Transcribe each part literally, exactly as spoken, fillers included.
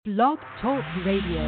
Blog Talk Radio.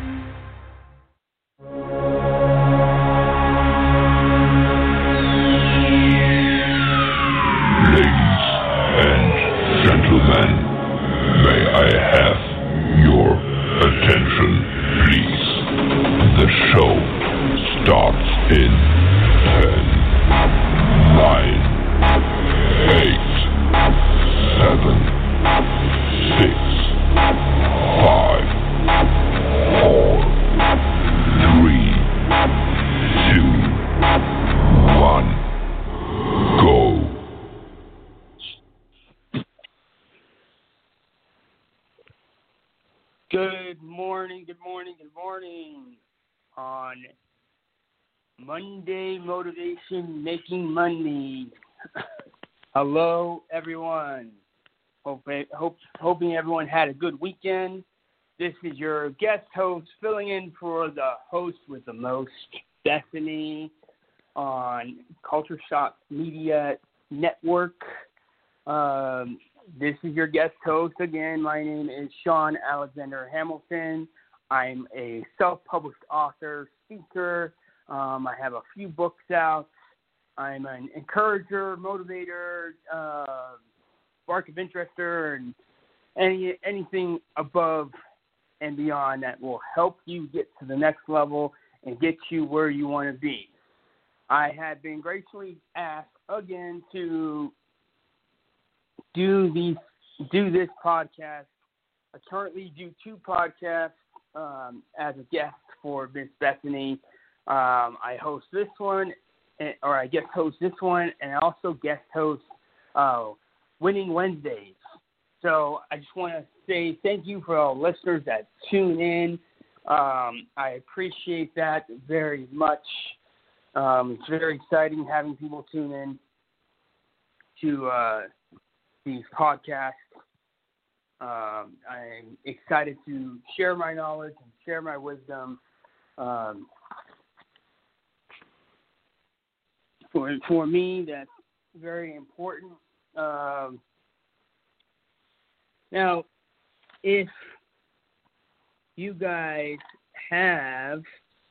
Gentlemen, may I have your attention, please? The show starts in ten, nine, eight, seven, six, five, four, three, two, one, go. Good morning, good morning, good morning. On Monday Motivation Making Money. Hello, everyone. Hope, hope, hoping everyone had a good weekend. This is your guest host filling in for the host with the most, Bethany, on Culture Shock Media Network. Um, This is your guest host again. My name is Sean Alexander Hamilton. I'm a self-published author, speaker. Um, I have a few books out. I'm an encourager, motivator, uh, spark of interester, and any anything above and beyond that will help you get to the next level and get you where you want to be. I have been graciously asked again to do these, do this podcast. I currently do two podcasts um, as a guest for Miss Bethany. Um, I host this one, or I guest host this one, and I also guest host uh, Winning Wednesdays. So I just want to say thank you for all listeners that tune in. Um, I appreciate that very much. Um, it's very exciting having people tune in to uh, these podcasts. Um, I'm excited to share my knowledge and share my wisdom. Um, for for me, that's very important. Um, now, if you guys have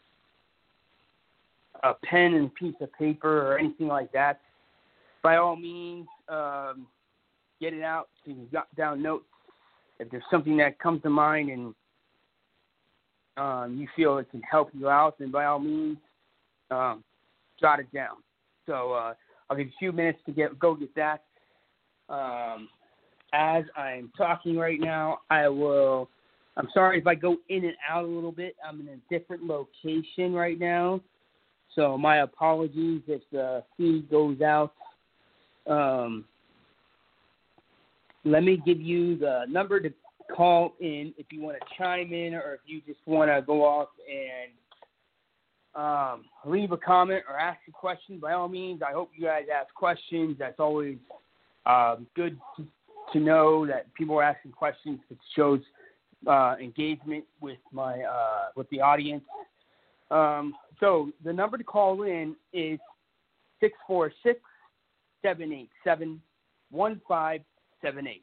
a pen and piece of paper or anything like that, by all means, um, get it out so you jot down notes. If there's something that comes to mind and um, you feel it can help you out, then by all means, um, jot it down. So uh, I'll give you a few minutes to get go get that. Um, as I'm talking right now, I will. I'm sorry if I go in and out a little bit. I'm in a different location right now, so my apologies if the feed goes out. Um, Let me give you the number to call in if you want to chime in or if you just want to go off and um, leave a comment or ask a question. By all means, I hope you guys ask questions. That's always um, good to, to know that people are asking questions. It shows uh, engagement with my uh, with the audience. Um, so the number to call in is six four six, seven eight seven, one five seven eight.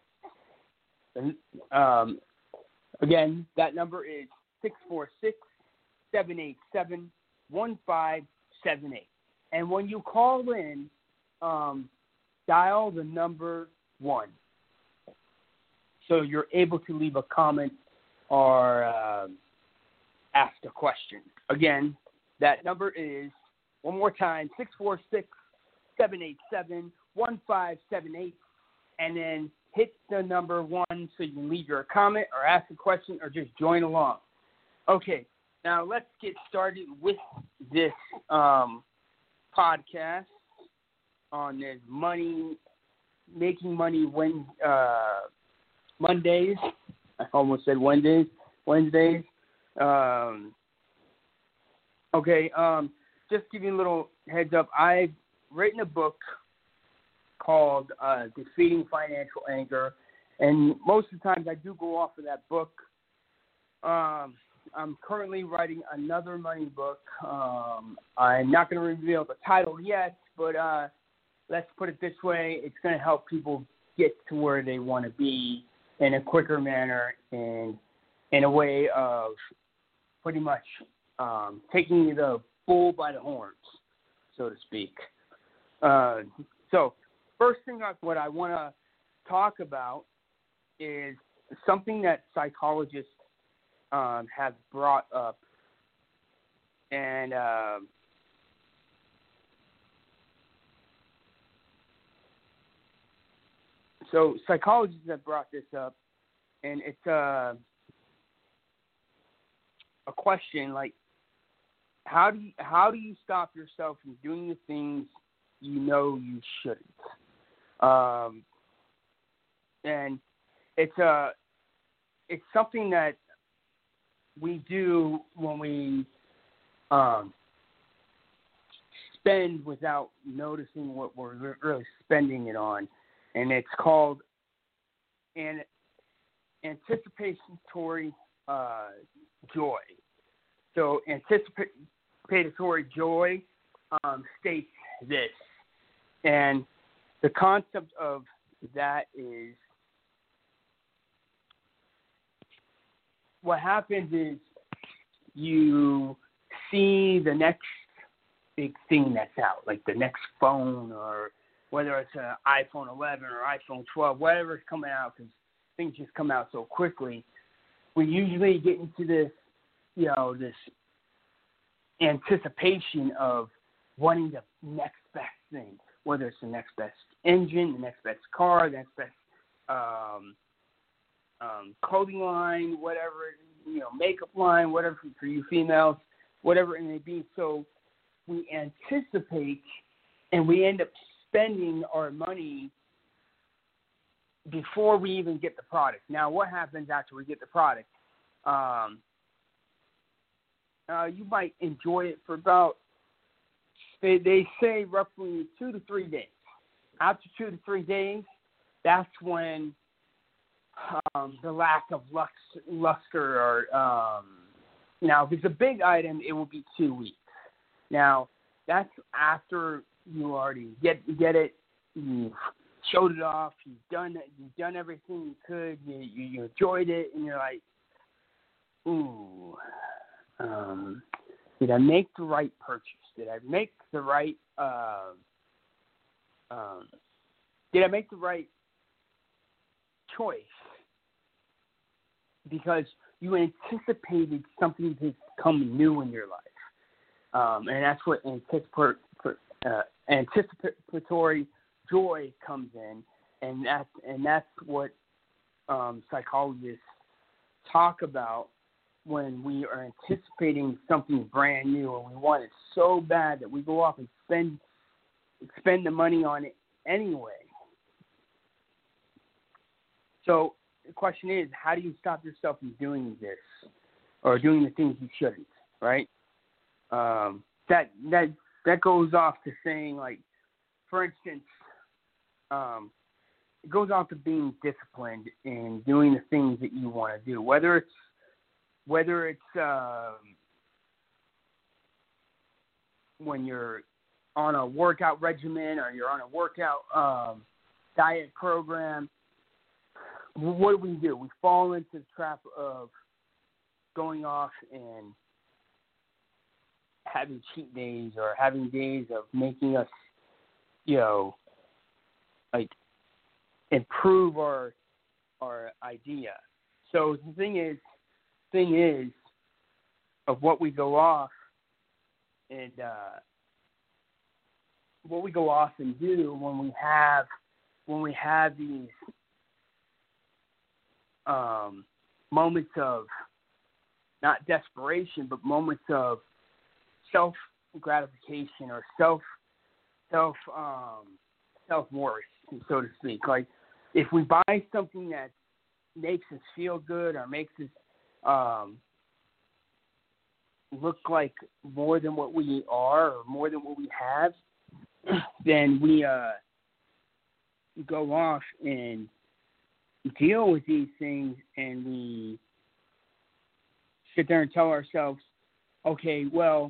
Um, again, that number is six four six, seven eight seven, one five seven eight. And when you call in, um, dial the number one. So you're able to leave a comment or uh, ask a question. Again, that number is, one more time, six four six, seven eight seven, one five seven eight. And then hit the number one so you can leave your comment or ask a question or just join along. Okay, now let's get started with this um, podcast on this money, making money when uh, Mondays. I almost said Wednesdays. Wednesdays. Um, okay, um, just give you a little heads up. I've written a book called uh, Defeating Financial Anger, and most of the times I do go off of that book. Um, I'm currently writing another money book. Um, I'm not going to reveal the title yet, but uh, let's put it this way. It's going to help people get to where they want to be in a quicker manner and in a way of pretty much um, taking the bull by the horns, so to speak. Uh, so first thing I, what I want to talk about is something that psychologists um, have brought up, and uh, so psychologists have brought this up, and it's uh, a question like, how do you, how do you stop yourself from doing the things you know you shouldn't? Um, and it's a it's something that we do when we um, spend without noticing what we're really spending it on, and it's called an anticipatory uh, joy. So anticipatory joy um, states this, and the concept of that is what happens is you see the next big thing that's out, like the next phone, or whether it's an iPhone eleven or iPhone twelve, whatever's coming out, because things just come out so quickly. We usually get into this, you know, this anticipation of wanting the next best thing, whether it's the next best engine, the next best car, the next best um, um, clothing line, whatever, you know, makeup line, whatever for you females, whatever it may be. So we anticipate, and we end up spending our money before we even get the product. Now, what happens after we get the product? Um, uh, you might enjoy it for about, they, they say roughly two to three days. After two to three days, that's when um, the lack of lux, luster or, um, now, if it's a big item, it will be two weeks. Now, that's after you already get get it, you've showed it off, you've done you've done everything you could, you, you, you enjoyed it, and you're like, ooh, um, did I make the right purchase? Did I make the right, uh, um, did I make the right choice? Because you anticipated something to come new in your life. Um, and that's what anticipatory, uh, anticipatory joy comes in, and that's and that's what um, psychologists talk about when we are anticipating something brand new and we want it so bad that we go off and spend spend the money on it anyway. So the question is, how do you stop yourself from doing this or doing the things you shouldn't, right? Um, that that that goes off to saying, like, for instance, um, it goes off to being disciplined in doing the things that you want to do, whether it's whether it's um, when you're on a workout regimen or you're on a workout um, diet program. What do we do? We fall into the trap of going off and having cheat days or having days of making us, you know, like improve our our idea. So the thing is, thing is, of what we go off and uh, what we go off and do when we have when we have these um, moments of not desperation, but moments of self gratification or self self um, self worth, so to speak. Like, if we buy something that makes us feel good or makes us um, look like more than what we are or more than what we have, then we uh, go off and deal with these things, and we sit there and tell ourselves, okay, well,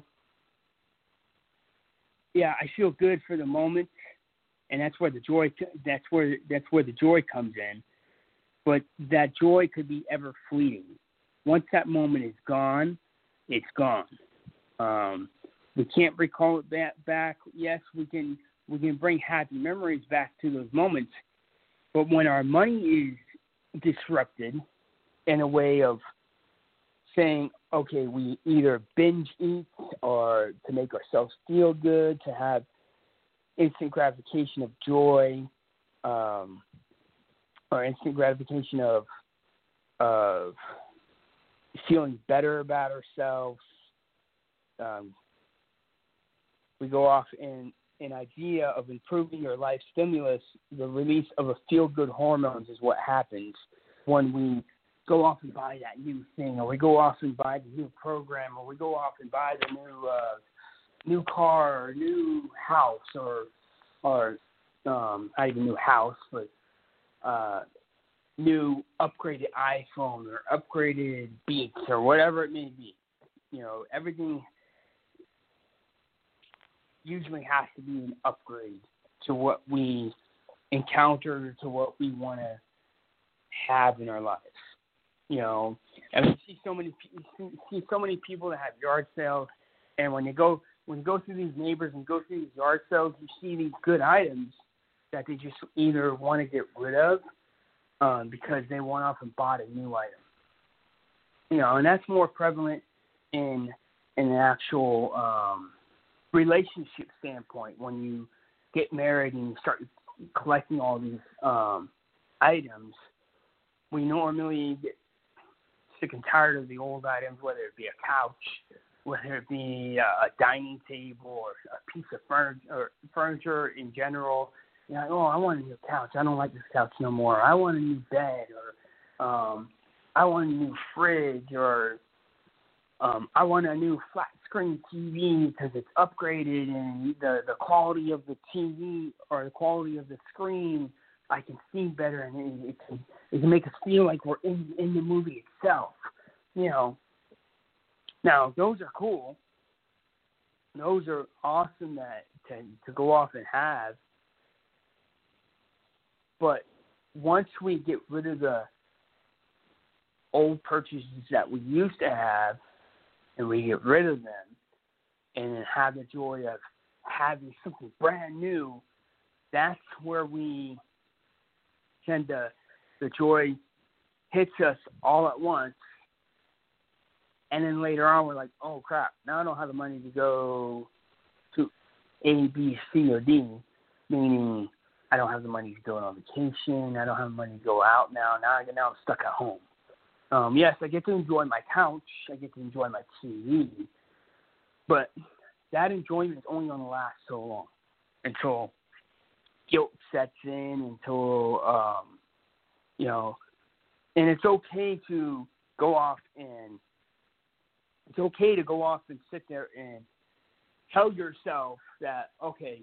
yeah, I feel good for the moment, and that's where the joy that's where that's where the joy comes in. But that joy could be ever fleeting. once that moment is gone, it's gone. Um, we can't recall it that back. Yes, we can we can bring happy memories back to those moments, but when our money is disrupted in a way of saying, okay, we either binge eat or to make ourselves feel good, to have instant gratification of joy, um, or instant gratification of of feeling better about ourselves. Um, we go off in an idea of improving your life stimulus. The release of a feel-good hormones is what happens when we go off and buy that new thing, or we go off and buy the new program, or we go off and buy the new uh, new car, or new house, or or um, not even new house, but uh, new upgraded iPhone or upgraded Beats or whatever it may be. You know, everything usually has to be an upgrade to what we encounter, to what we want to have in our lives. You know, and we see so many see so many people that have yard sales, and when you go when you go through these neighbors and go through these yard sales, you see these good items that they just either want to get rid of um, because they went off and bought a new item. You know, and that's more prevalent in in an actual um, relationship standpoint. When you get married and you start collecting all these um, items, we normally get sick and tired of the old items, whether it be a couch, whether it be a dining table, or a piece of furniture, or furniture in general. You know, oh, I want a new couch. I don't like this couch no more. I want a new bed, or um, I want a new fridge, or um, I want a new flat screen T V because it's upgraded and the, the quality of the T V or the quality of the screen, I can see better, and it, it can it can make us feel like we're in in the movie itself. You know. Now those are cool. Those are awesome that to to go off and have. But once we get rid of the old purchases that we used to have, and we get rid of them, and have the joy of having something brand new, that's where we tend to, the joy hits us all at once, and then later on we're like, oh crap, now I don't have the money to go to A, B, C, or D, meaning I don't have the money to go on vacation, I don't have the money to go out now, now, I, now I'm stuck at home. Um, yes, I get to enjoy my couch, I get to enjoy my T V, but that enjoyment is only going to last so long, until guilt sets in, until, um, you know, and it's okay to go off and, it's okay to go off and sit there and tell yourself that, okay,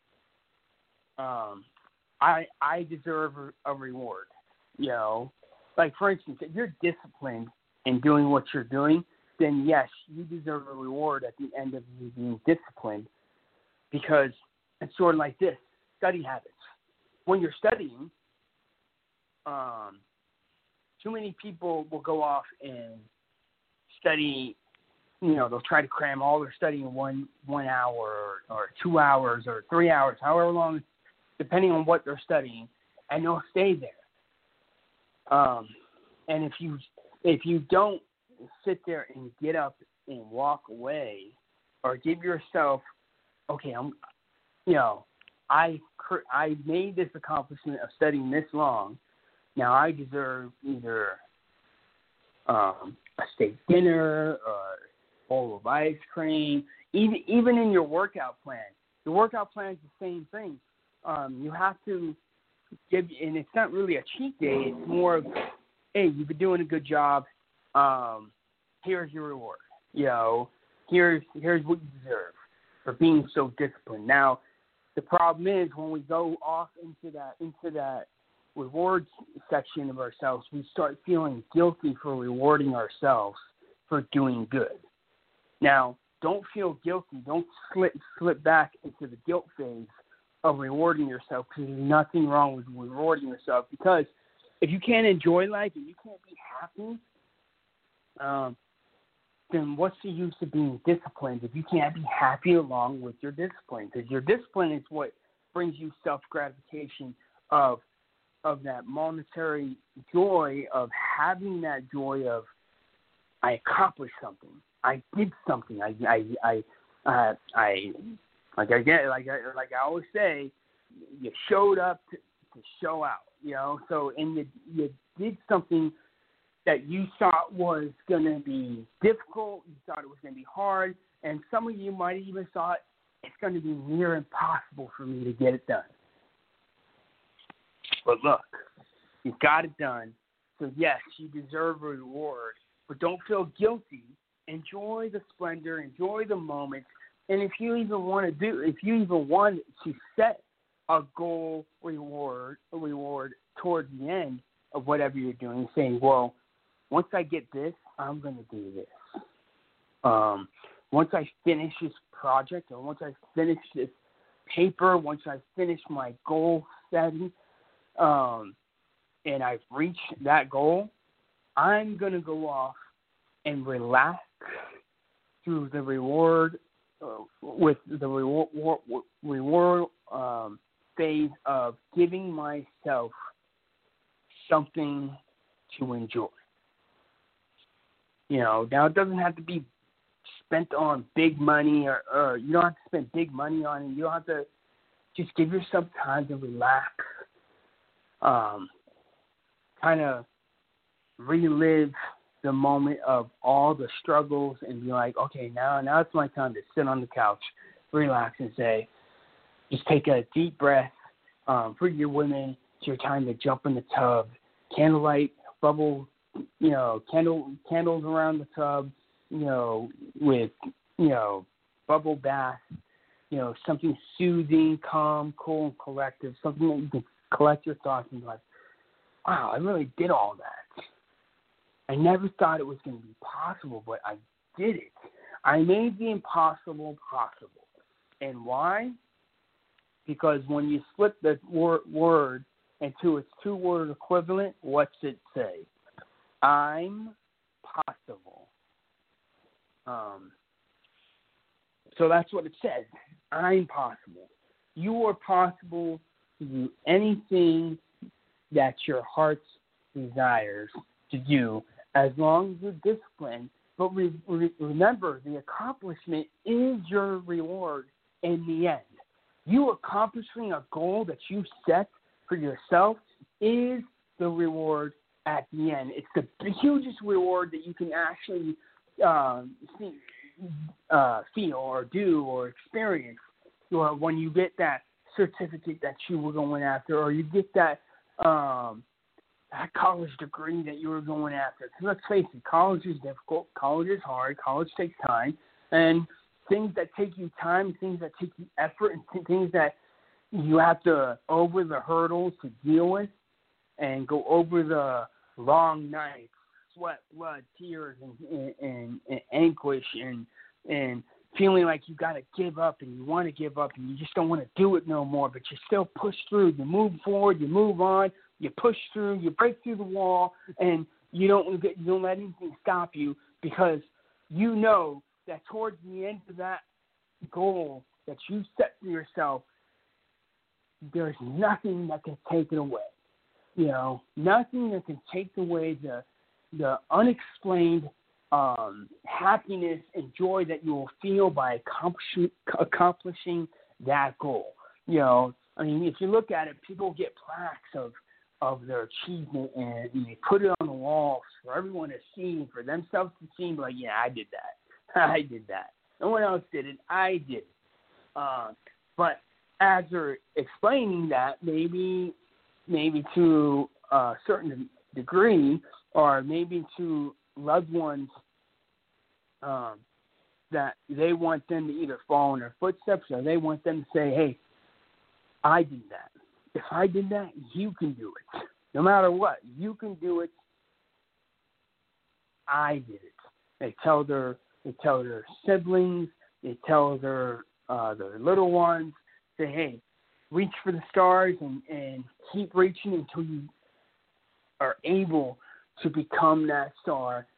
um, I I deserve a reward, you know. Like, for instance, if you're disciplined in doing what you're doing, then yes, you deserve a reward at the end of you being disciplined, because it's sort of like this, study habits. When you're studying, um, too many people will go off and study, you know, they'll try to cram all their study in one, one hour or, or two hours or three hours, however long, depending on what they're studying, and they'll stay there. Um, and if you if you don't sit there and get up and walk away, or give yourself, okay, I'm, you know, I I made this accomplishment of studying this long. Now I deserve either um, a steak dinner or a bowl of ice cream. Even even in your workout plan, your workout plan is the same thing. Um, you have to give, and it's not really a cheat day. It's more of, hey, you've been doing a good job. Um, here's your reward. You know, here's here's what you deserve for being so disciplined. Now, the problem is when we go off into that into that reward section of ourselves, we start feeling guilty for rewarding ourselves for doing good. Now, don't feel guilty. Don't slip slip back into the guilt phase of rewarding yourself, because there's nothing wrong with rewarding yourself. Because if you can't enjoy life and you can't be happy, um, then what's the use of being disciplined if you can't be happy along with your discipline? Because your discipline is what brings you self-gratification of of that monetary joy, of having that joy of, I accomplished something, I did something, I I I uh, I like I get like I like I always say, you showed up to, to show out, you know. So and you you did something that you thought was going to be difficult, you thought it was going to be hard, and some of you might have even thought it's going to be near impossible for me to get it done. But look, you got it done, so yes, you deserve a reward, but don't feel guilty. Enjoy the splendor, enjoy the moment, and if you even want to do, if you even want to set a goal reward, a reward towards the end of whatever you're doing, saying, well, once I get this, I'm going to do this. Um, once I finish this project, or once I finish this paper, once I finish my goal setting, um, and I've reached that goal, I'm going to go off and relax through the reward, uh, with the reward, reward um, phase of giving myself something to enjoy. You know, now it doesn't have to be spent on big money, or, or you don't have to spend big money on it. You don't have to, just give yourself time to relax, um, kind of relive the moment of all the struggles and be like, okay, now now it's my time to sit on the couch, relax, and say, just take a deep breath. Um, for your women, it's your time to jump in the tub, candlelight, bubble, you know, candle candles around the tub, you know, with, you know, bubble bath, you know, something soothing, calm, cool, and collective, something that you can collect your thoughts and be like, wow, I really did all that. I never thought it was going to be possible, but I did it. I made the impossible possible. And why? Because when you split the wor- word into its two-word equivalent, what's it say? I'm possible. Um, so that's what it says. I'm possible. You are possible to do anything that your heart desires to do, as long as you're disciplined. But re- re- remember, the accomplishment is your reward in the end. You accomplishing a goal that you set for yourself is the reward at the end. It's the hugest reward that you can actually uh, see, uh, feel or do or experience, or when you get that certificate that you were going after, or you get that um, that college degree that you were going after. Because let's face it, college is difficult. College is hard. College takes time. And things that take you time, things that take you effort, and things that you have to over the hurdles to deal with and go over the long nights, sweat, blood, tears, and, and, and, and anguish, and and feeling like you got to give up, and you want to give up, and you just don't want to do it no more, but you still push through. You move forward, you move on, you push through, you break through the wall, and you don't get, you don't let anything stop you, because you know that towards the end of that goal that you set for yourself, there's nothing that can take it away. You know, nothing that can take away the the unexplained um, happiness and joy that you will feel by accomplishing, accomplishing that goal. You know, I mean, if you look at it, people get plaques of of their achievement, and they put it on the walls for everyone to see, for themselves to see, like, yeah, I did that. I did that. No one else did it. I did it. Uh, but as they're explaining that, maybe maybe to a certain degree, or maybe to loved ones um, that they want them to either follow in their footsteps, or they want them to say, hey, I did that. If I did that, you can do it. No matter what, you can do it. I did it. They tell their they tell their siblings, they tell their uh, their little ones, say, hey, reach for the stars and, and keep reaching until you are able to become that star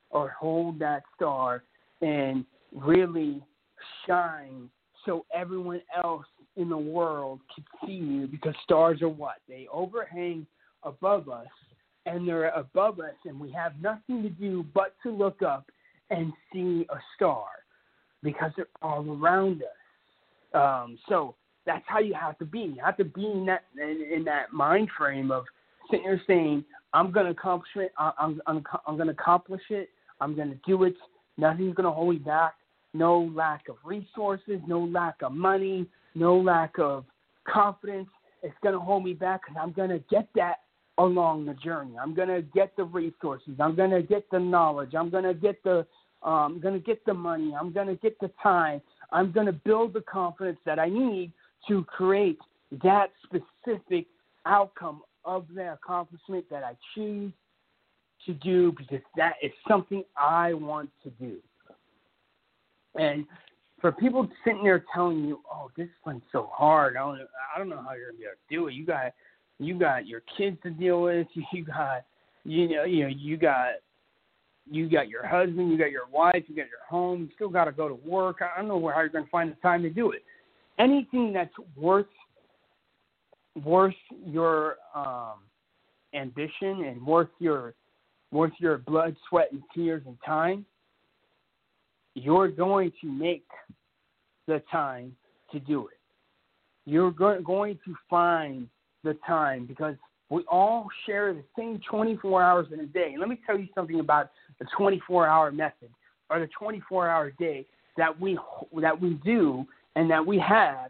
or hold that star and really shine so everyone else in the world can see you, because stars are what? They overhang above us, and they're above us, and we have nothing to do but to look up and see a star because they're all around us. Um, so that's how you have to be. You have to be in that in, in that mind frame of sitting there saying, I'm going to accomplish it. I'm, I'm, I'm going to accomplish it. I'm going to do it. Nothing's going to hold me back. No lack of resources, no lack of money, no lack of confidence. It's going to hold me back because I'm going to get that along the journey. I'm going to get the resources. I'm going to get the knowledge. I'm going to get the um, going to get the money. I'm going to get the time. I'm going to build the confidence that I need to create that specific outcome of the accomplishment that I choose to do, because that is something I want to do. And for people sitting there telling you, "Oh, this one's so hard. I don't, I don't know how you're gonna be able to do it. You got, you got your kids to deal with. You got, you know, you know, you got, you got your husband. You got your wife. You got your home. You still got to go to work. I don't know where, how you're gonna find the time to do it. Anything that's worth, worth your um, ambition and worth your, worth your blood, sweat, and tears and time, you're going to make the time to do it. You're go- going to find the time, because we all share the same twenty-four hours in a day. And let me tell you something about the twenty-four hour method, or the twenty-four hour day that we that we do and that we have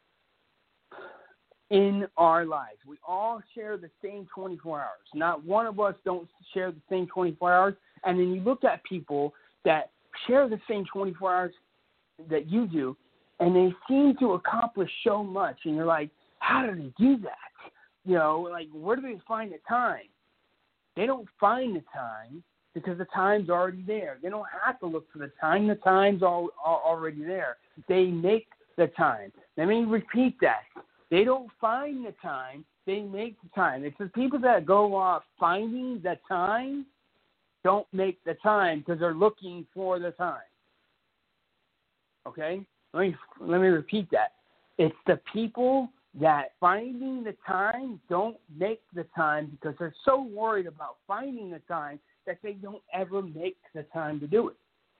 in our lives. We all share the same twenty-four hours. Not one of us don't share the same twenty-four hours. And then you look at people that share the same twenty-four hours that you do, and they seem to accomplish so much, and you're like, how do they do that? You know, like, where do they find the time? They don't find the time because the time's already there. They don't have to look for the time. The time's all, all already there. They make the time. Let me repeat that. They don't find the time. They make the time. It's the people that go off finding the time don't make the time because they're looking for the time. Okay? Let me let me repeat that. It's the people that finding the time don't make the time because they're so worried about finding the time that they don't ever make the time to do it.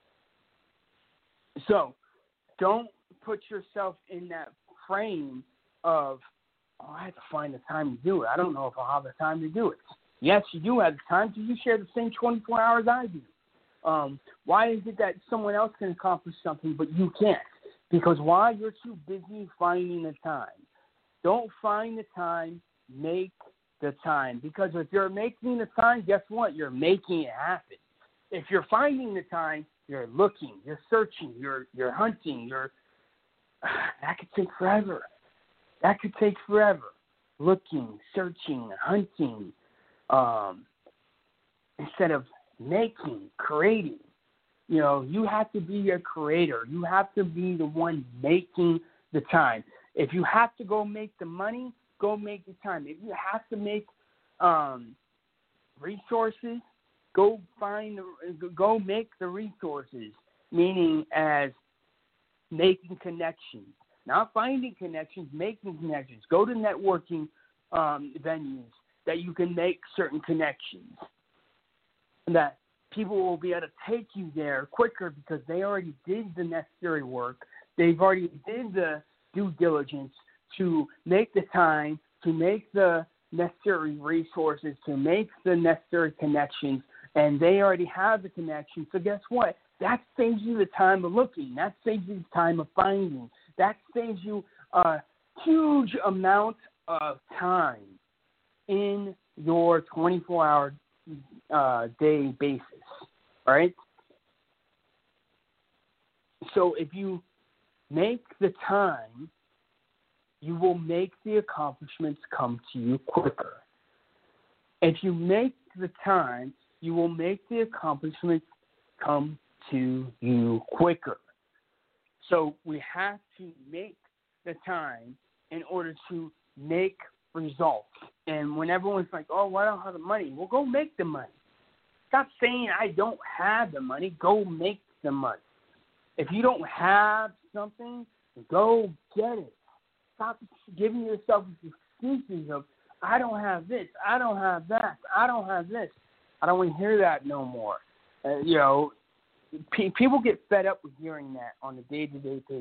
So don't put yourself in that frame of, oh, I have to find the time to do it. I don't know if I'll have the time to do it. Yes, you do have the time because you share the same twenty-four hours I do. Um, why is it that someone else can accomplish something but you can't? Because why? You're too busy finding the time. Don't find the time, make the time. Because if you're making the time, guess what? You're making it happen. If you're finding the time, you're looking, you're searching, you're you're hunting, you're that could take forever. That could take forever. Looking, searching, hunting. Um, instead of making, creating. You know, you have to be a creator. You have to be the one making the time. If you have to go make the money, go make the time. If you have to make um, resources, go find the, go make the resources. Meaning as making connections, not finding connections, making connections. Go to networking um, venues that you can make certain connections, and that people will be able to take you there quicker because they already did the necessary work. They've already did the due diligence to make the time, to make the necessary resources, to make the necessary connections, and they already have the connection. So guess what? That saves you the time of looking. That saves you the time of finding. That saves you a huge amount of time in your twenty-four hour uh, day basis, all right? So if you make the time, you will make the accomplishments come to you quicker. If you make the time, you will make the accomplishments come to you quicker. So we have to make the time in order to make results. And when everyone's like, oh, well, I don't have the money, well, go make the money. Stop saying I don't have the money. Go make the money. If you don't have something, go get it. Stop giving yourself excuses of, I don't have this, I don't have that, I don't have this. I don't want to hear that no more. Uh, you know, pe- people get fed up with hearing that on a day-to-day basis.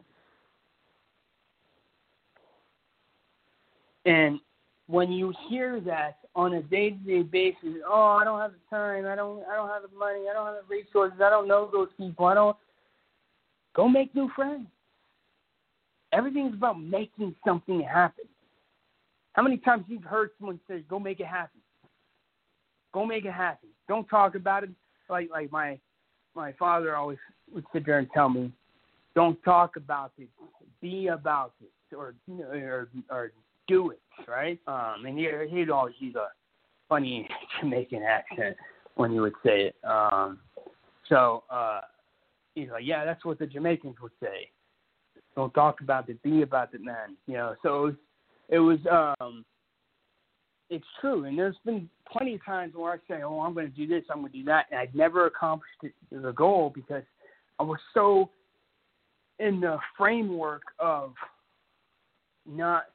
And when you hear that on a day-to-day basis, oh, I don't have the time, I don't, I don't have the money, I don't have the resources, I don't know those people, I don't. Go make new friends. Everything's about making something happen. How many times you've heard someone say, go make it happen? Go make it happen. Don't talk about it. Like like my my father always would sit there and tell me, don't talk about it. Be about it. Or or, or do it, right? Um, and he, he'd always use a funny Jamaican accent when he would say it. Um, so uh, he's like, yeah, that's what the Jamaicans would say. Don't talk about it, be about it, man. You know, so it was, it was um, it's true. And there's been plenty of times where I say, oh, I'm going to do this, I'm going to do that, and I'd never accomplished it, the goal because I was so in the framework of not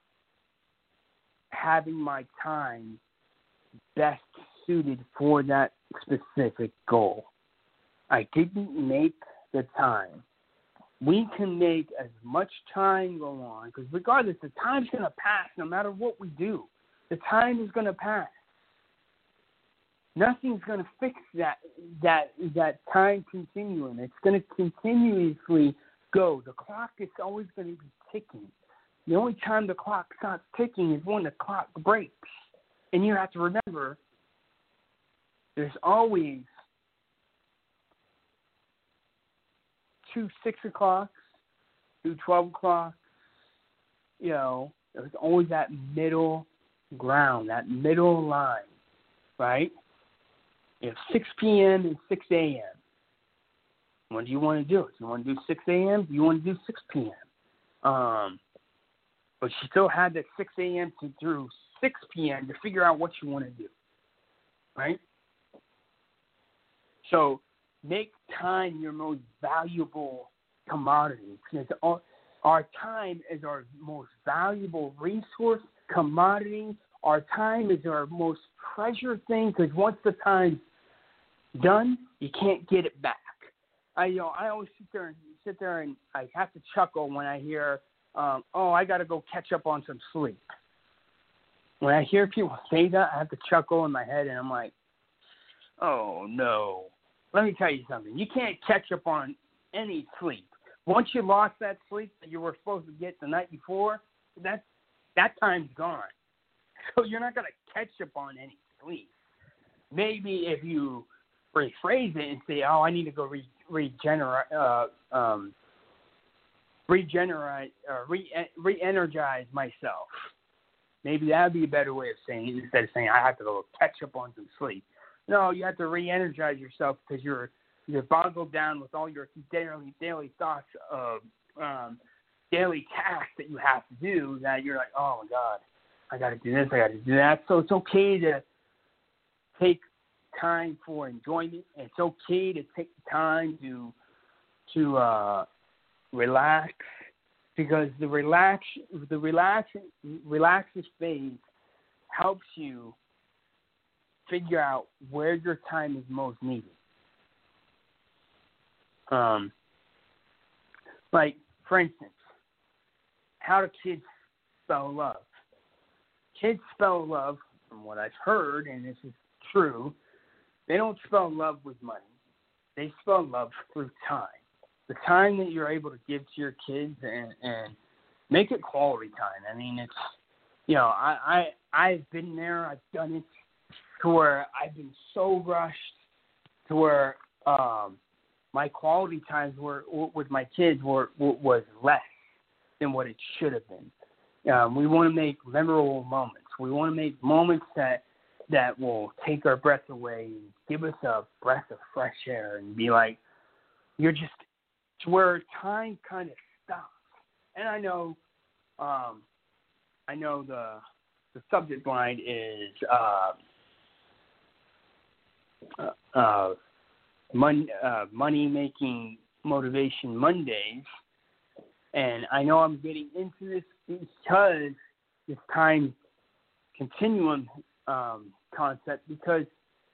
having my time best suited for that specific goal. I didn't make the time. We can make as much time go on, because regardless, the time's going to pass no matter what we do. The time is going to pass. Nothing's going to fix that that that time continuum. It's going to continuously go. The clock is always going to be ticking. The only time the clock stops ticking is when the clock breaks. And you have to remember, there's always two six o'clocks, two twelve o'clocks. You know, there's always that middle ground, that middle line, right? You have six p.m. and six a.m. When do you want to do it? Do you want to do six a.m.? Do you want to do six p.m.? Um, but you still have that six a.m. to through six p.m. to figure out what you want to do, right? So make time your most valuable commodity. Because our, our time is our most valuable resource, commodity. Our time is our most treasured thing, because once the time's done, you can't get it back. I you know I always sit there and sit there and I have to chuckle when I hear, um, oh, I got to go catch up on some sleep. When I hear people say that, I have to chuckle in my head, and I'm like, oh no. Let me tell you something. You can't catch up on any sleep. Once you lost that sleep that you were supposed to get the night before, that that time's gone. So you're not going to catch up on any sleep. Maybe if you rephrase it and say, oh, I need to go re- regenerate, uh, um, regenerate, uh, re- re-energize myself. Maybe that would be a better way of saying it instead of saying I have to go catch up on some sleep. No, you have to re-energize yourself because you're you're boggled down with all your daily daily thoughts of um, daily tasks that you have to do. That you're like, oh my God, I got to do this, I got to do that. So it's okay to take time for enjoyment. It's okay to take time to to uh, relax, because the relax the relax relaxes phase helps you figure out where your time is most needed. Um, like, for instance, how do kids spell love? Kids spell love, from what I've heard, and this is true, they don't spell love with money. They spell love through time. The time that you're able to give to your kids and, and make it quality time. I mean, it's, you know, I, I, I've been there, I've done it, to where I've been so rushed, to where um, my quality times were with my kids were was less than what it should have been. Um, we want to make memorable moments. We want to make moments that that will take our breath away and give us a breath of fresh air and be like, you're just, to where time kind of stops. And I know, um, I know the the subject line is. Uh, uh, uh, mon- uh, money making motivation Mondays. And I know I'm getting into this because this time continuum um, concept, because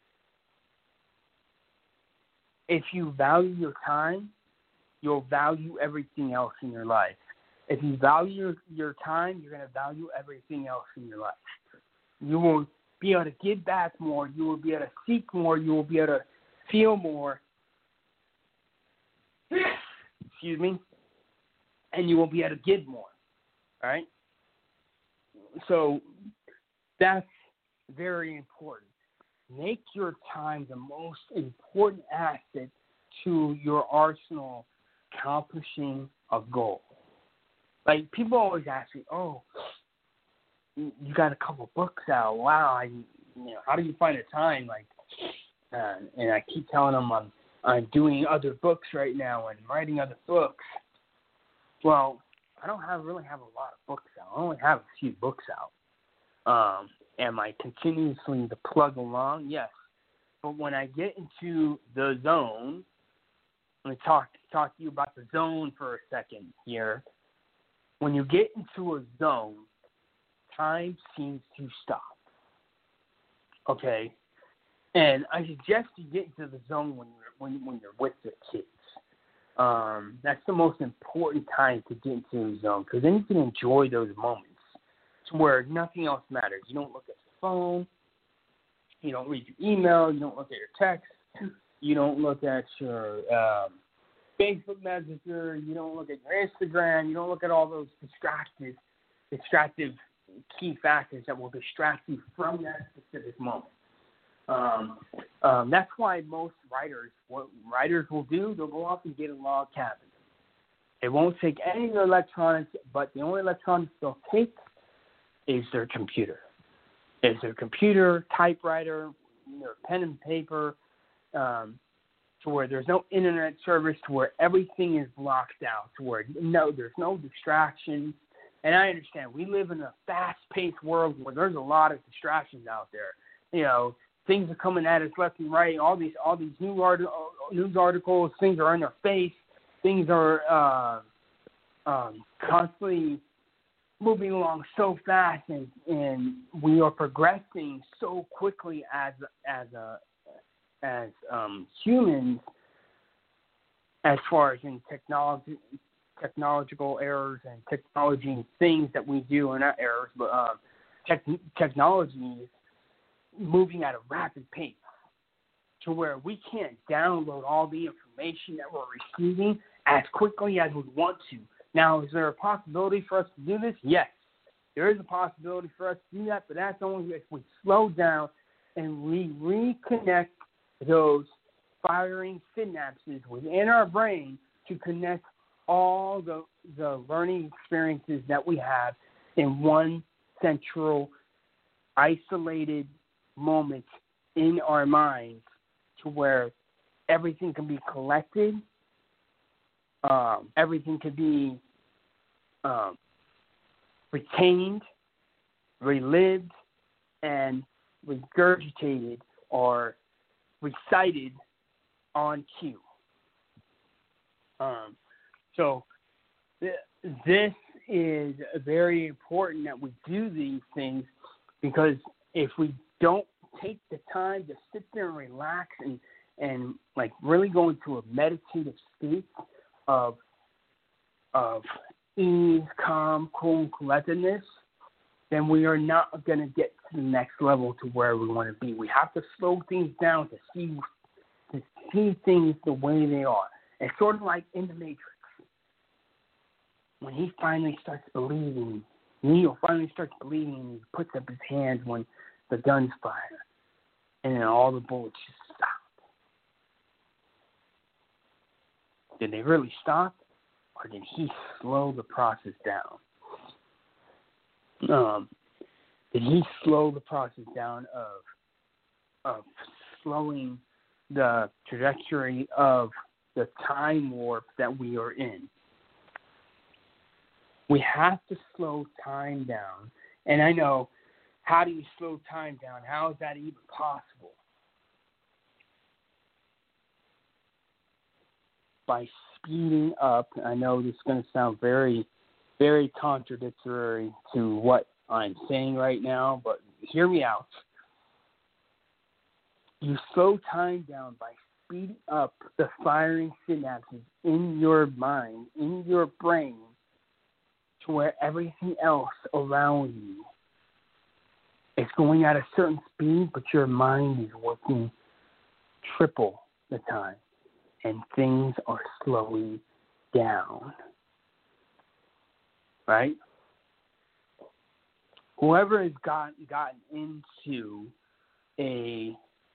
if you value your time, you'll value everything else in your life. If you value your time, you're going to value everything else in your life. You will be able to give back more. You will be able to seek more. You will be able to feel more. Excuse me. And you will be able to give more. All right? So that's very important. Make your time the most important asset to your arsenal accomplishing a goal. Like, people always ask me, oh, you got a couple books out. Wow, I, you know, how do you find the time? Like, uh, and I keep telling them I'm, I'm doing other books right now and writing other books. Well, I don't have really have a lot of books out. I only have a few books out. Um, am I continuously to plug along? Yes. But when I get into the zone, let me talk talk to you about the zone for a second here. When you get into a zone, time seems to stop. Okay? And I suggest you get into the zone when you're when when you're with your kids. Um, that's the most important time to get into the zone, because then you can enjoy those moments to where nothing else matters. You don't look at your phone. You don't read your email. You don't look at your text. You don't look at your um, Facebook Messenger. You don't look at your Instagram. You don't look at all those distractive, distractive key factors that will distract you from that specific moment. Um, um, that's why most writers, what writers will do, they'll go off and get a log cabin. They won't take any of their electronics, but the only electronics they'll take is their computer. Is their computer, typewriter, their pen and paper, um, to where there's no internet service, to where everything is blocked out, to where no, there's no distractions. And I understand we live in a fast-paced world where there's a lot of distractions out there. You know, things are coming at us left and right. All these, all these new art, news articles, things are in our face. Things are uh, um, constantly moving along so fast, and, and we are progressing so quickly as as a as um, humans, as far as in technology, technological errors and technology and things that we do, or not errors, but uh, tech, technology is moving at a rapid pace, to where we can't download all the information that we're receiving as quickly as we want to. Now, is there a possibility for us to do this? Yes, there is a possibility for us to do that, but that's only if we slow down and we reconnect those firing synapses within our brain to connect all the, the learning experiences that we have in one central, isolated moment in our minds, to where everything can be collected, um, everything can be um, retained, relived, and regurgitated or recited on cue. Um, so th- this is very important that we do these things, because if we don't take the time to sit there and relax and, and like really go into a meditative state of of ease, calm, cool, and collectedness, then we are not going to get to the next level to where we want to be. We have to slow things down to see to see things the way they are. It's sort of like in the Matrix. When he finally starts believing, Neo finally starts believing, and he puts up his hands when the guns fire, and then all the bullets just stop. Did they really stop, or did he slow the process down? Um, did he slow the process down of of slowing the trajectory of the time warp that we are in? We have to slow time down. And I know, how do you slow time down? How is that even possible? by speeding up. I know this is going to sound very, very contradictory to what I'm saying right now, but hear me out. You slow time down by speeding up the firing synapses in your mind, in your brain, to where everything else around you is going at a certain speed, but your mind is working triple the time, and things are slowing down. Right? Whoever has got, gotten into a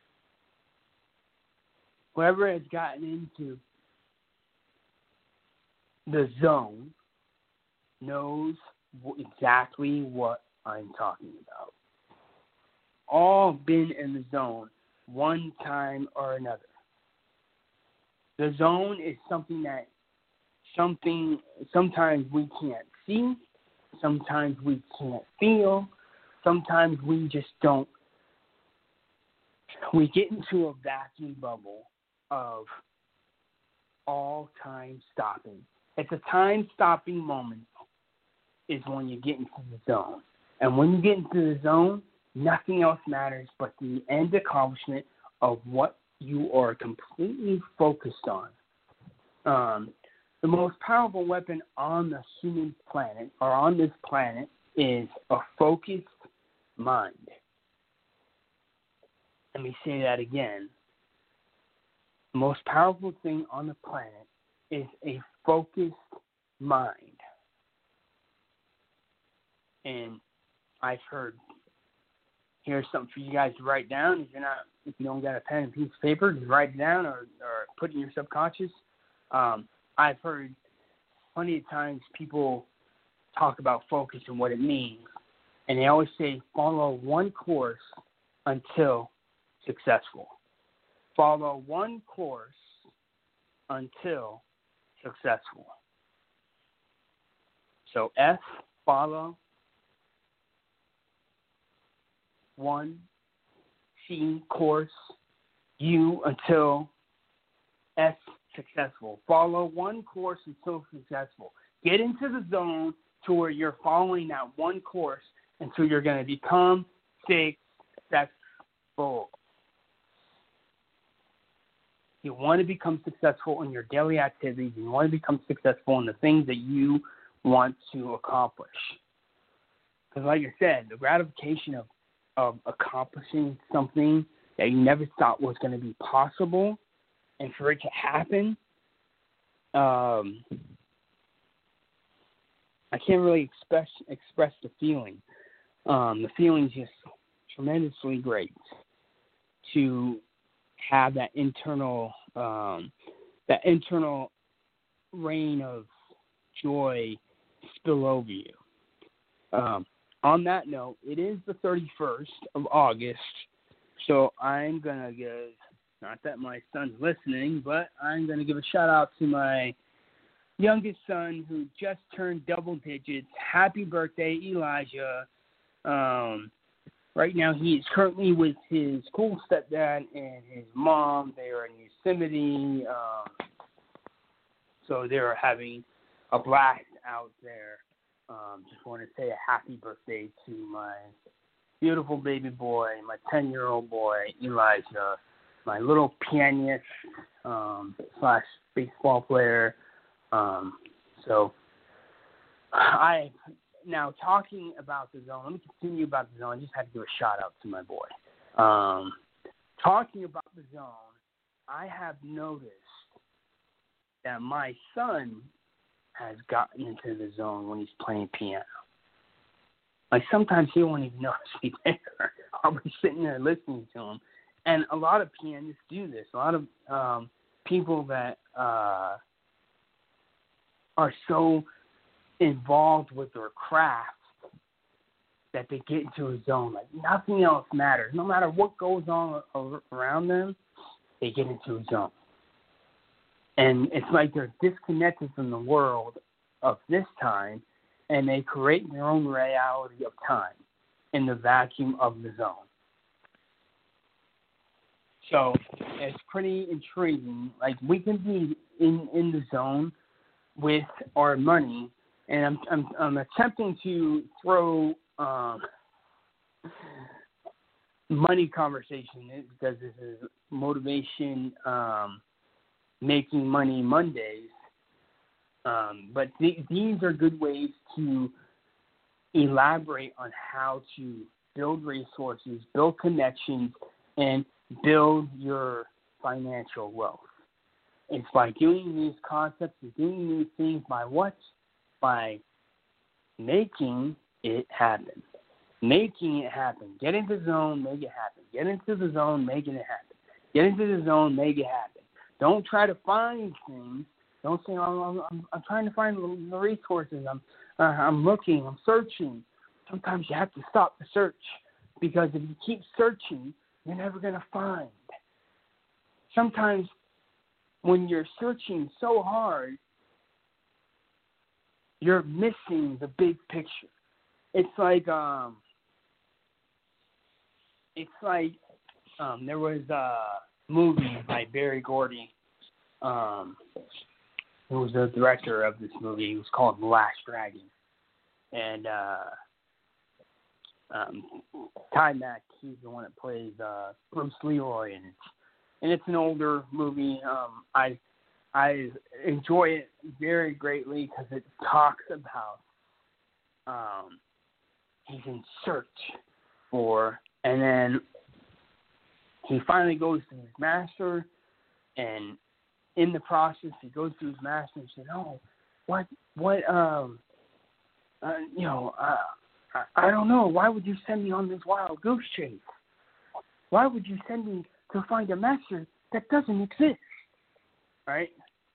whoever has gotten into the zone knows exactly what I'm talking about. All been in the zone one time or another. The zone is something that something sometimes we can't see, sometimes we can't feel, sometimes we just don't. We get into a vacuum bubble of all time stopping. It's a time stopping moment is when you get into the zone. And when you get into the zone, nothing else matters but the end accomplishment of what you are completely focused on. Um, the most powerful weapon on the human planet, or on this planet, is a focused mind. Let me say that again. The most powerful thing on the planet is a focused mind. And I've heard, here's something for you guys to write down. If you're not, if you don't got a pen and piece of paper, just write it down or, or put it in your subconscious. Um, I've heard plenty of times people talk about focus and what it means. And they always say follow one course until successful. Follow one course until successful. So F, follow. One, C, course. U, until. S, successful. Follow one course until successful. Get into the zone to where you're following that one course until you're going to become successful. You want to become successful in your daily activities. You want to become successful in the things that you want to accomplish. Because like I said, the gratification of, of accomplishing something that you never thought was going to be possible, and for it to happen, um, I can't really express, express the feeling. Um, the feeling is just tremendously great to have that internal, um, that internal rain of joy spill over you. Um, on that note, it is the thirty-first of August, so I'm going to give, not that my son's listening, but I'm going to give a shout out to my youngest son who just turned double digits. Happy birthday, Elijah. Um, Right now, he is currently with his cool stepdad and his mom. They are in Yosemite, um, so they're having a blast out there. Um, just want to say a happy birthday to my beautiful baby boy, my ten-year-old boy, Elijah, my little pianist um, slash baseball player. Um, so I... Now, talking about the zone, let me continue about the zone. I just had to give a shout-out to my boy. Um, talking about the zone, I have noticed that my son has gotten into the zone when he's playing piano. Like, sometimes he won't even notice me there. I'll be sitting there listening to him. And a lot of pianists do this. A lot of um, people that uh, are so involved with their craft that they get into a zone like nothing else matters. No matter what goes on around them, they get into a zone. And it's like they're disconnected from the world of this time, and they create their own reality of time in the vacuum of the zone. So it's pretty intriguing. Like, we can be in, in the zone with our money, and I'm I'm, I'm attempting to throw um, money conversation in because this is motivation, um, making money Mondays. Um, but th- these are good ways to elaborate on how to build resources, build connections, and build your financial wealth. It's by doing these concepts and doing these things by what? By making it happen. Making it happen. Get into the zone, make it happen. Get into the zone, making it happen. Get into the zone, make it happen. Don't try to find things. Don't say, oh, I'm, I'm, I'm trying to find the resources. I'm, uh, I'm looking. I'm searching. Sometimes you have to stop the search because if you keep searching, you're never going to find. Sometimes when you're searching so hard, you're missing the big picture. It's like um, it's like um, there was a movie by Barry Gordy, um, who was the director of this movie. It was called The Last Dragon, and uh, um, Ty Mack, he's the one that plays uh, Bruce Leroy in it. And it's an older movie. Um, I I enjoy it very greatly because it talks about um, he's in search for, and then he finally goes to his master, and in the process he goes to his master and says, "Oh, what what um uh, you know uh, I, I don't know. Why would you send me on this wild goose chase? Why would you send me to find a master that doesn't exist?" Right?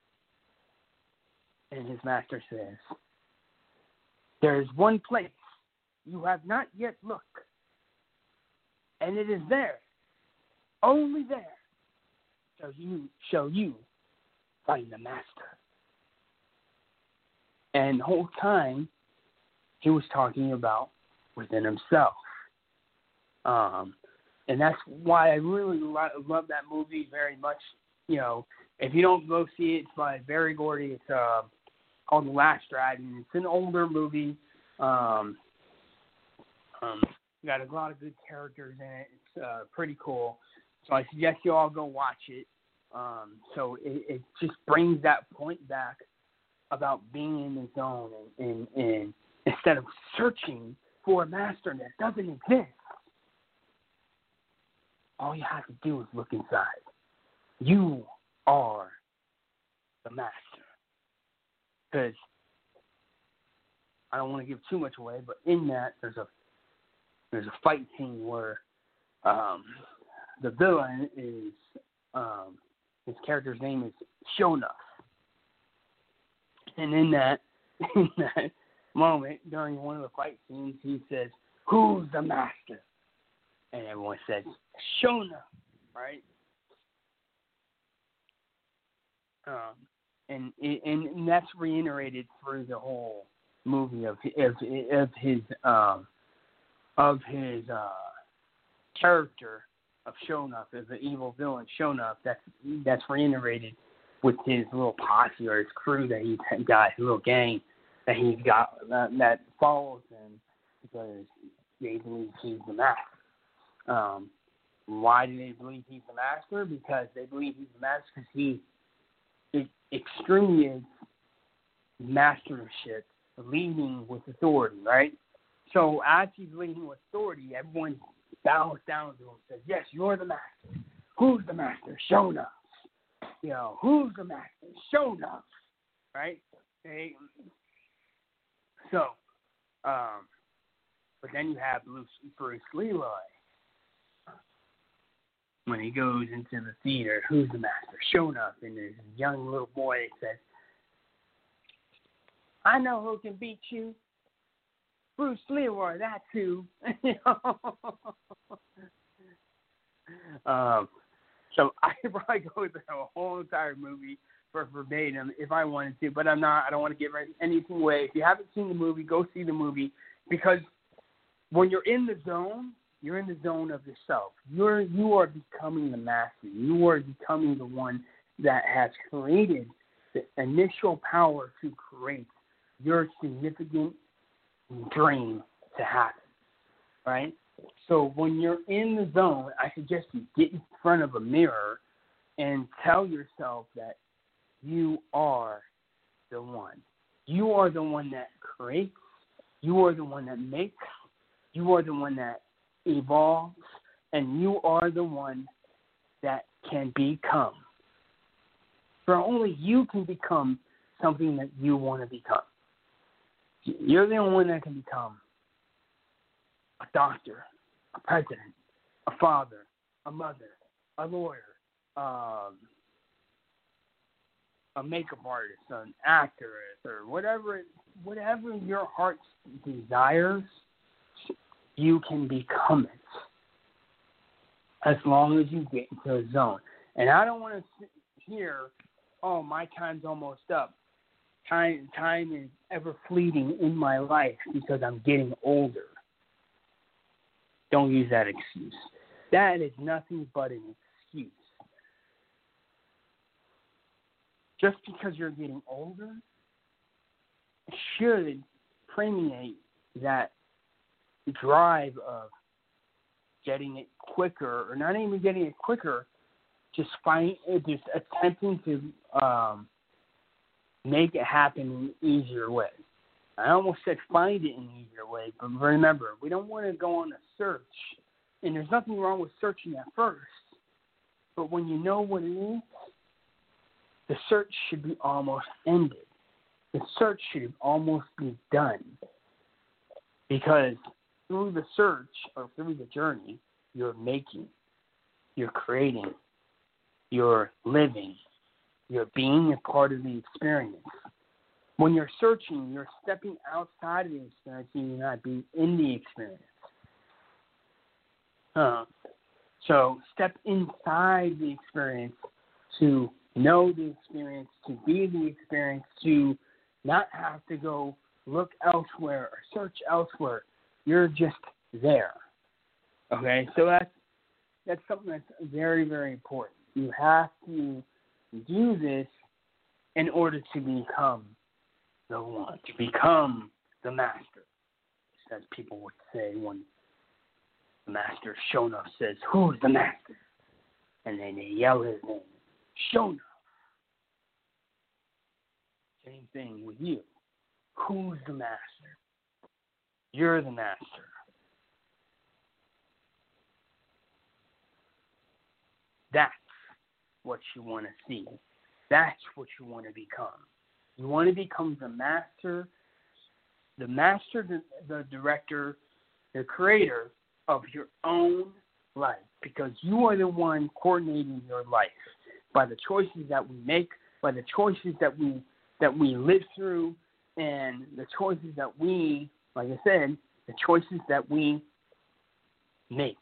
And his master says, "There is one place you have not yet looked, and it is there, only there, shall you, shall you find the master." And the whole time, he was talking about within himself. Um, and that's why I really lo- love that movie very much. You know, if you don't go see it, it's by Barry Gordy. It's uh, called The Last Dragon. It's an older movie. Um, um, got a lot of good characters in it. It's uh, pretty cool. So I suggest you all go watch it. Um, so it, it just brings that point back about being in the zone and, and, and instead of searching for a master that doesn't exist, all you have to do is look inside. You are the master. Because I don't want to give too much away, but in that there's a there's a fight scene where um, the villain is um, his character's name is Shonuff, and in that in that moment during one of the fight scenes, he says, "Who's the master?" And everyone says, "Shonuff," right? Um, and, and and that's reiterated through the whole movie of of, of his um, of his uh, character of Shonuff as the evil villain Shonuff. That's that's reiterated with his little posse or his crew that he's got, his little gang that he's got that, that follows him because they believe he's the master. Um, why do they believe he's the master? Because they believe he's the master because he is extremely mastership, leading with authority, right? So as he's leading with authority, everyone bows down to him and says, "Yes, you're the master." Who's the master? Shonuff. You know, who's the master? Shonuff. Right? Okay. So, um, but then you have Bruce, Bruce Leroy. When he goes into the theater, who's the master? Shonuff. And this young little boy says, "I know who can beat you. Bruce Leroy, that's who." um, so I could probably go through a whole entire movie for verbatim if I wanted to, but I'm not. I don't want to give anything away. If you haven't seen the movie, go see the movie, because when you're in the zone, You're in the zone of yourself. You're you are becoming the master. You are becoming the one that has created the initial power to create your significant dream to happen. Right? So when you're in the zone, I suggest you get in front of a mirror and tell yourself that you are the one. You are the one that creates. You are the one that makes. You are the one that evolves. And you are the one that can become. For only you can become something that you want to become. You're the only one that can become a doctor, a president, a father, a mother, a lawyer, um, a makeup artist, an actress, or whatever whatever your heart desires, you can become it as long as you get into a zone. And I don't want to hear, oh, my time's almost up. Time, time is ever fleeting in my life because I'm getting older. Don't use that excuse. That is nothing but an excuse. Just because you're getting older should permeate that drive of getting it quicker, or not even getting it quicker, just find, just attempting to um, make it happen in an easier way. I almost said find it in an easier way, but remember, we don't want to go on a search, and there's nothing wrong with searching at first, but when you know what it is, the search should be almost ended. The search should almost be done, because through the search or through the journey, you're making, you're creating, you're living, you're being a part of the experience. When you're searching, you're stepping outside of the experience and you're not being in the experience. Uh, so step inside the experience to know the experience, to be the experience, to not have to go look elsewhere or search elsewhere. You're just there. Okay, so that's that's something that's very, very important. You have to do this in order to become the one, to become the master, as people would say when the master Shonuff says, "Who's the master?" And then they yell his name, Shonuff. Same thing with you. Who's the master? You're the master. That's what you want to see. That's what you want to become. You want to become the master, the master, the, the director, the creator of your own life, because you are the one coordinating your life by the choices that we make, by the choices that we that we live through, and the choices that we, like I said, the choices that we make.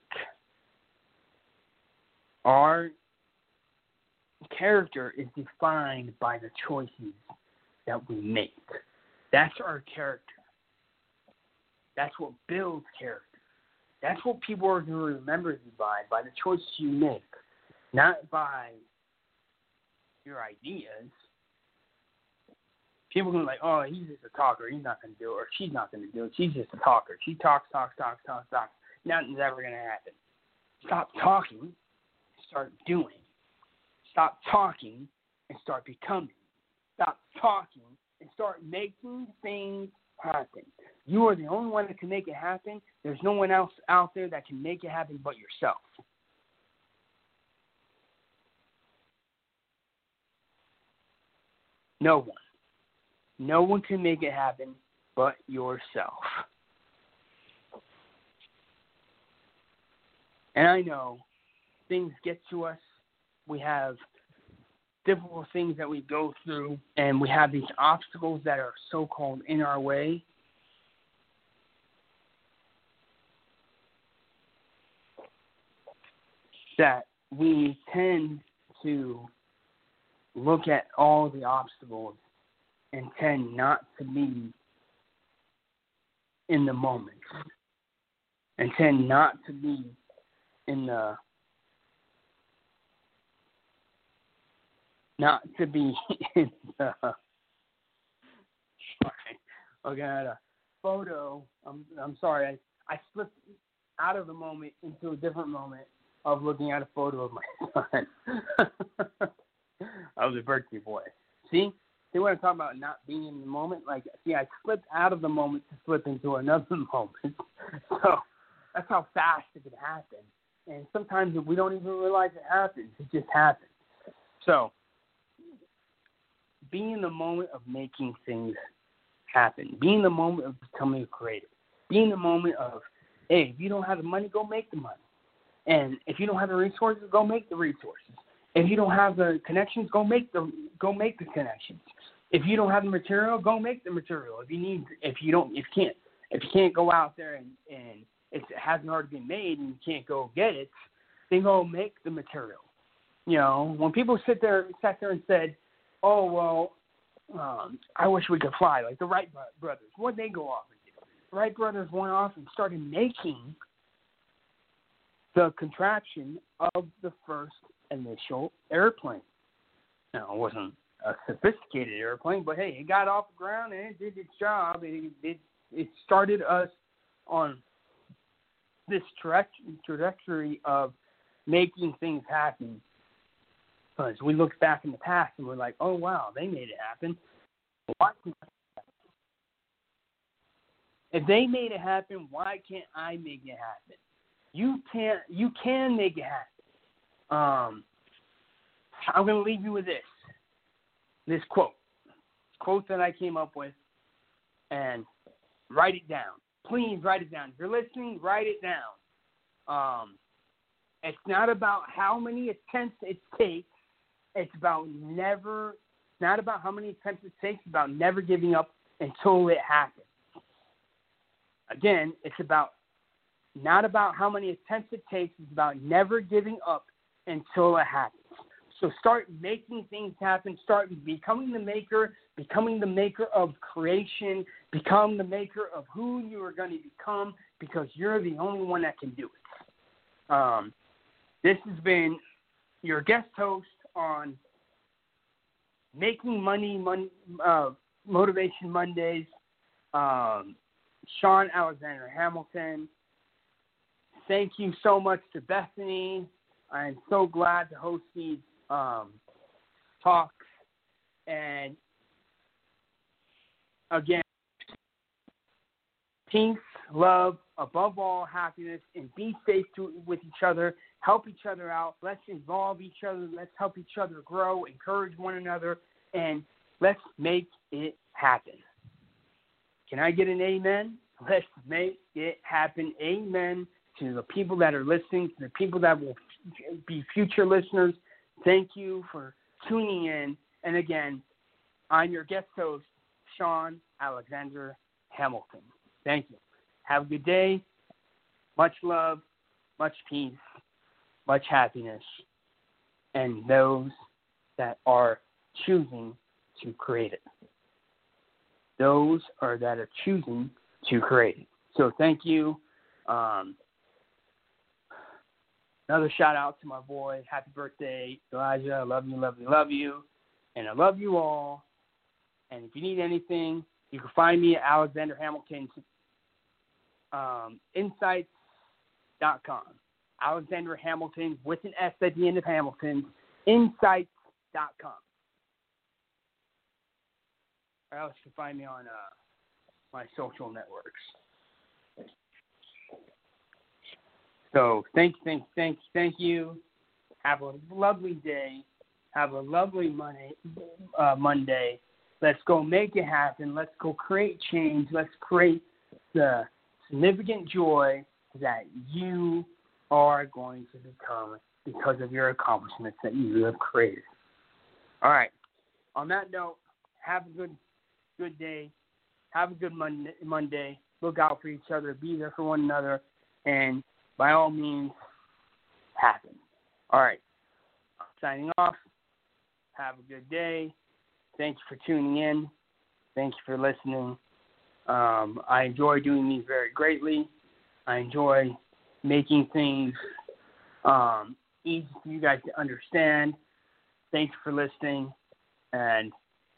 Our character is defined by the choices that we make. That's our character. That's what builds character. That's what people are going to remember you by, by the choices you make, not by your ideas. People are going to be like, oh, he's just a talker. He's not going to do it, or she's not going to do it. She's just a talker. She talks, talks, talks, talks, talks. Nothing's ever going to happen. Stop talking. Start doing. Stop talking and start becoming. Stop talking and start making things happen. You are the only one that can make it happen. There's no one else out there that can make it happen but yourself. No one. No one can make it happen but yourself. And I know things get to us. We have difficult things that we go through, and we have these obstacles that are so-called in our way. That we tend to look at all the obstacles and tend not to be in the moment. and tend not to be in the not to be in the sorry, looking at a photo. I'm I'm sorry, I, I slipped out of the moment into a different moment of looking at a photo of my son. Of the birthday boy. See? See what I'm talking about, not being in the moment? Like, see, I slipped out of the moment to slip into another moment. So that's how fast it can happen. And sometimes we don't even realize it happens. It just happens. So be in the moment of making things happen. Be in the moment of becoming a creator. Be in the moment of, hey, if you don't have the money, go make the money. And if you don't have the resources, go make the resources. If you don't have the connections, go make the go make the connections. If you don't have the material, go make the material. If you need, if you don't, if you can't, if you can't go out there and and it hasn't already been made and you can't go get it, then go make the material. You know, when people sit there, sat there and said, "Oh well, um, I wish we could fly," like the Wright brothers, what'd they go off and do? The Wright brothers went off and started making the contraption of the first initial airplane. Now, it wasn't a sophisticated airplane, but hey, it got off the ground and it did its job. It it, it started us on this tra- trajectory of making things happen. Because we look back in the past and we're like, oh wow, they made it happen. Why can't I? If they made it happen, why can't I make it happen? You can't. You can make it happen. Um, I'm going to leave you with this. This quote. Quote that I came up with, and write it down. Please write it down. If you're listening, write it down. Um, it's not about how many attempts it takes. It's about never. It's not about how many attempts it takes. It's about never giving up until it happens. Again, it's about not about how many attempts it takes. It's about never giving up until it happens. So start making things happen. Start becoming the maker, becoming the maker of creation, become the maker of who you are going to become, because you're the only one that can do it. Um, this has been your guest host on Making Money, Mon- uh, Motivation Mondays, um, Sean Alexander Hamilton. Thank you so much to Bethany. I'm so glad to host these um, talks. And again, peace, love, above all, happiness, and be safe to, with each other. Help each other out. Let's involve each other. Let's help each other grow, encourage one another, and let's make it happen. Can I get an amen? Let's make it happen. Amen. To the people that are listening, to the people that will be future listeners, thank you for tuning in. And again, I'm your guest host, Sean Alexander Hamilton. Thank you. Have a good day. Much love, much peace, much happiness, and those that are choosing to create it. Those are that are choosing to create it. So thank you. Um, Another shout out to my boy. Happy birthday, Elijah. I love you, love you, love you. And I love you all. And if you need anything, you can find me at Alexander Hamilton um, Insights dot com. Alexander Hamilton with an S at the end of Hamilton, Insights dot com. Or else you can find me on uh, my social networks. So thank, thank, thank, thank you. Have a lovely day. Have a lovely Monday. Uh, Monday. Let's go make it happen. Let's go create change. Let's create the significant joy that you are going to become because of your accomplishments that you have created. All right. On that note, have a good, good day. Have a good Monday. Monday. Look out for each other. Be there for one another. And by all means, happen. All right. I'm signing off. Have a good day. Thank you for tuning in. Thank you for listening. Um, I enjoy doing these very greatly. I enjoy making things um, easy for you guys to understand. Thanks for listening, and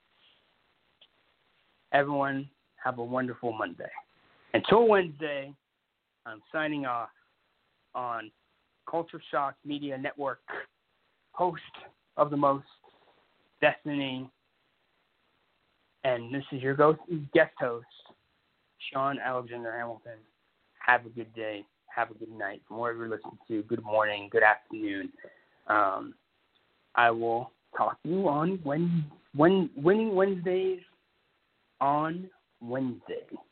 everyone have a wonderful Monday. Until Wednesday, I'm signing off on Culture Shock Media Network, host of the most, Destiny, and this is your guest host, Sean Alexander Hamilton. Have a good day. Have a good night. From wherever you're listening to, good morning, good afternoon. Um, I will talk to you on when, when, Winning Wednesdays on Wednesday.